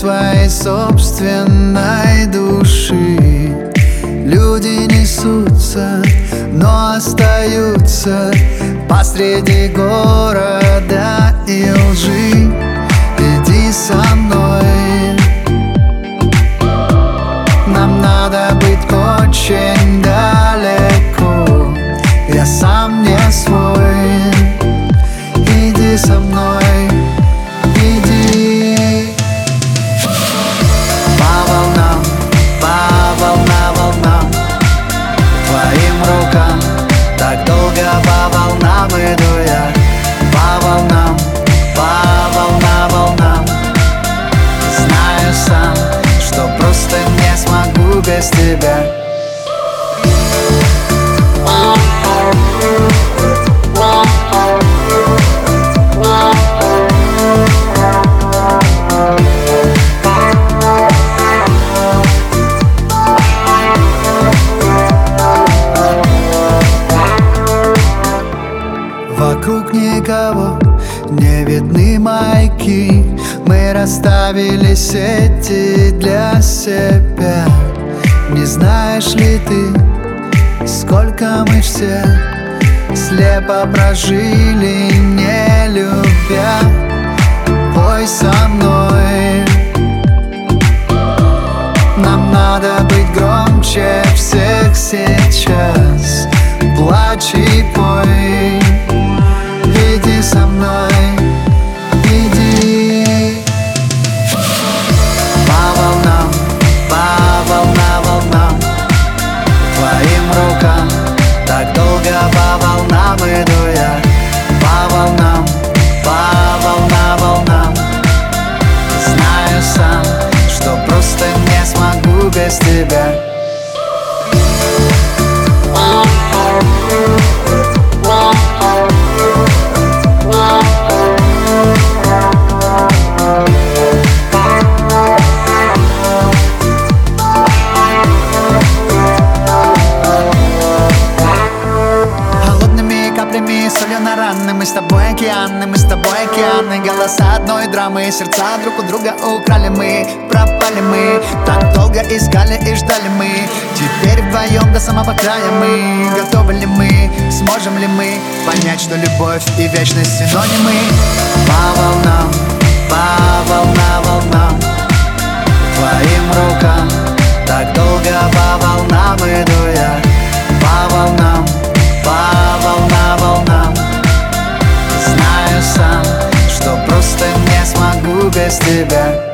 своей собственной души. Люди несутся, но остаются посреди города и лжи. Иди со мной, нам надо быть очень далеко. Я сам не свой. Иди со мной, иди. По волнам, волнам, твоим рукам. Так долго по волнам иду я. По волнам, волнам. Знаю сам, что просто не смогу без тебя. Вокруг никого, не видны маяки. Мы расставили сети для себя. Не знаешь ли ты, сколько мы все слепо прожили, не любя? Пой со мной, нам надо быть громче всех сейчас. Плачь и пой. Иди со мной, иди. По волнам, волнам, твоим рукам. Так долго по волнам иду я. По волнам, волнам. Знаю сам, что просто не смогу без тебя. Солью на раны, мы с тобой океаны, мы с тобой океаны. Голоса одной драмы, сердца друг у друга украли мы. Пропали мы, так долго искали и ждали мы. Теперь вдвоем до самого края мы. Готовы ли мы, сможем ли мы понять, что любовь и вечность синонимы? По волнам, волнам, твоим рукам. Так долго по волнам иду я. По волнам, волнам. Знаю сам, что просто не смогу без тебя.